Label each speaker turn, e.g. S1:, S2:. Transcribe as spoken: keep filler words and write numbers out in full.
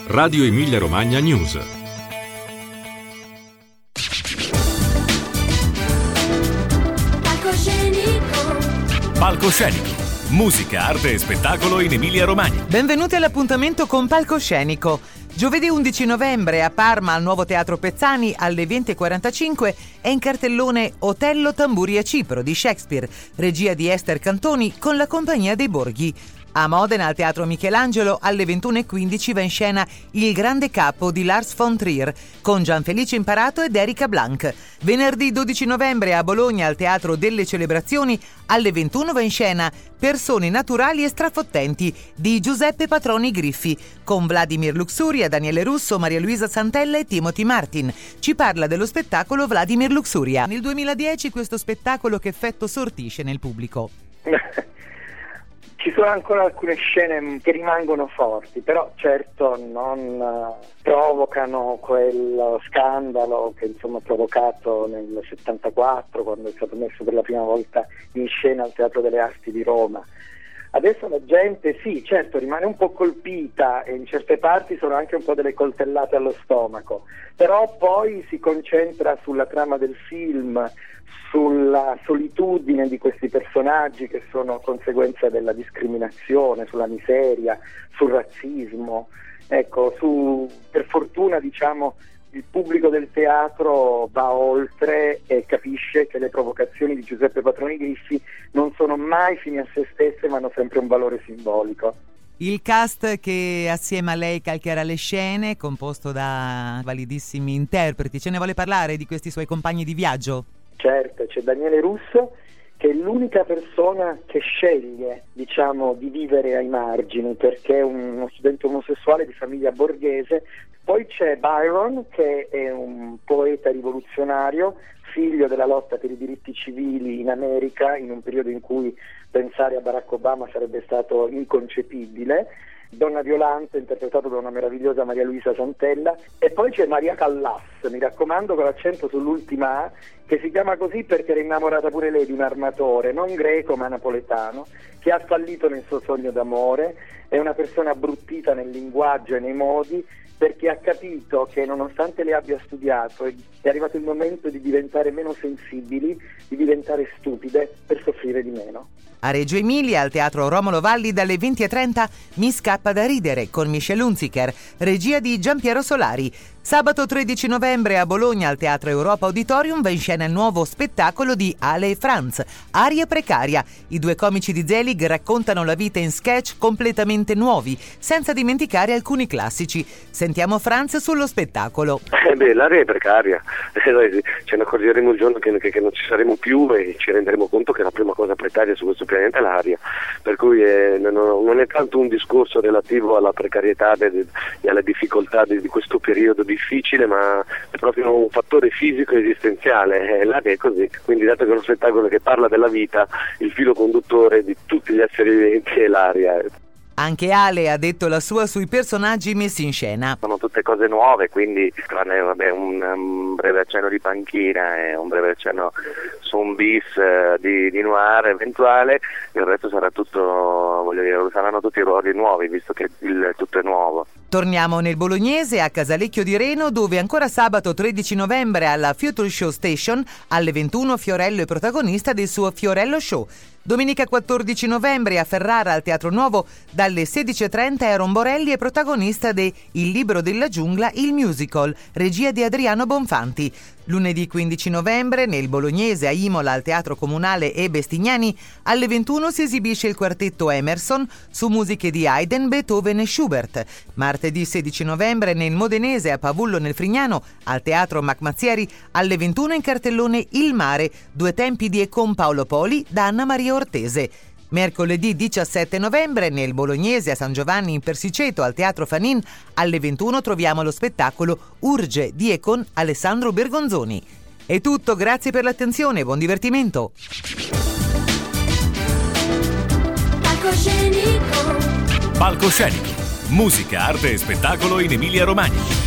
S1: Radio Emilia Romagna News.
S2: Palcoscenico.
S3: Palcoscenico. Musica, arte e spettacolo in Emilia Romagna.
S4: Benvenuti all'appuntamento con Palcoscenico. Giovedì undici novembre a Parma al Nuovo Teatro Pezzani alle venti e quarantacinque è in cartellone Otello Tamburi a Cipro di Shakespeare, regia di Ester Cantoni con la Compagnia dei Borghi. A Modena al Teatro Michelangelo alle ventuno e quindici va in scena Il Grande Capo di Lars von Trier con Gianfelice Imparato ed Erika Blanc. Venerdì dodici novembre a Bologna al Teatro delle Celebrazioni alle ventuno va in scena Persone naturali e strafottenti di Giuseppe Patroni Griffi con Vladimir Luxuria, Daniele Russo, Maria Luisa Santella e Timothy Martin. Ci parla dello spettacolo Vladimir Luxuria. Nel duemiladieci questo spettacolo che effetto sortisce nel pubblico?
S5: Ci sono ancora alcune scene che rimangono forti, però certo non uh, provocano quello scandalo che insomma ha provocato nel settantaquattro, quando è stato messo per la prima volta in scena al Teatro delle Arti di Roma. Adesso la gente sì, certo rimane un po' colpita e in certe parti sono anche un po' delle coltellate allo stomaco, però poi si concentra sulla trama del film, sulla solitudine di questi personaggi che sono conseguenza della discriminazione, sulla miseria, sul razzismo. Ecco, su, per fortuna diciamo il pubblico del teatro va oltre e capisce che le provocazioni di Giuseppe Patroni Griffi non sono mai fini a se stesse, ma hanno sempre un valore simbolico.
S4: Il cast che assieme a lei calcherà le scene, composto da validissimi interpreti. Ce ne vuole parlare di questi suoi compagni di viaggio?
S5: Certo, c'è Daniele Russo, che è l'unica persona che sceglie, diciamo, di vivere ai margini, perché è uno studente omosessuale di famiglia borghese. Poi c'è Byron, che è un poeta rivoluzionario, figlio della lotta per i diritti civili in America, in un periodo in cui pensare a Barack Obama sarebbe stato inconcepibile. Donna Violante, interpretato da una meravigliosa Maria Luisa Santella. E poi c'è Maria Callas, mi raccomando, con l'accento sull'ultima A, che si chiama così perché era innamorata pure lei di un armatore, non greco ma napoletano, che ha fallito nel suo sogno d'amore. È una persona abbruttita nel linguaggio e nei modi, perché ha capito che nonostante le abbia studiato è arrivato il momento di diventare meno sensibili, di diventare stupide per soffrire di meno.
S4: A Reggio Emilia, al Teatro Romolo Valli, dalle venti e trenta Mi scappa da ridere con Michel Hunziker, regia di Giampiero Solari. Sabato tredici novembre a Bologna, al Teatro Europa Auditorium, va in scena il nuovo spettacolo di Ale e Franz, Aria precaria. I due comici di Zelig raccontano la vita in sketch completamente nuovi, senza dimenticare alcuni classici. Sentiamo Franz sullo spettacolo.
S6: Eh beh, l'aria è precaria. Eh, noi ce ne accorgeremo il giorno che, che, che non ci saremo più e ci renderemo conto che la prima cosa precaria su questo pianeta è l'aria. Per cui eh, non, non è tanto un discorso relativo alla precarietà de, de, e alle difficoltà de, di questo periodo difficile, ma è proprio un fattore fisico e esistenziale. Eh, l'aria è così. Quindi, dato che è uno spettacolo che parla della vita, il filo conduttore di tutti gli esseri viventi è l'aria.
S4: Anche Ale ha detto la sua sui personaggi messi in scena.
S6: Sono tutte cose nuove, quindi tranne vabbè, un, un breve accenno di panchina e un breve accenno su un bis eh, di, di noir eventuale, il resto sarà tutto, voglio dire, saranno tutti ruoli nuovi, visto che il, tutto è nuovo.
S4: Torniamo nel bolognese a Casalecchio di Reno, dove ancora sabato tredici novembre alla Future Show Station alle ventuno Fiorello è protagonista del suo Fiorello Show. Domenica quattordici novembre a Ferrara al Teatro Nuovo dalle sedici e trenta Aaron Borelli è protagonista de Il libro della giungla, il musical, regia di Adriano Bonfanti. Lunedì quindici novembre nel bolognese a Imola al Teatro Comunale e Bestignani alle ventuno si esibisce il quartetto Emerson su musiche di Haydn, Beethoven e Schubert. Martedì sedici novembre nel modenese a Pavullo nel Frignano al Teatro Macmazzieri alle ventuno in cartellone Il mare, due tempi di E con Paolo Poli da Anna Maria Ortese. Mercoledì diciassette novembre nel bolognese a San Giovanni in Persiceto al Teatro Fanin alle ventuno troviamo lo spettacolo Urge di e con Alessandro Bergonzoni. È tutto, grazie per l'attenzione e buon divertimento.
S2: Palcoscenico.
S3: Palcoscenico. Musica, arte e spettacolo in Emilia Romagna.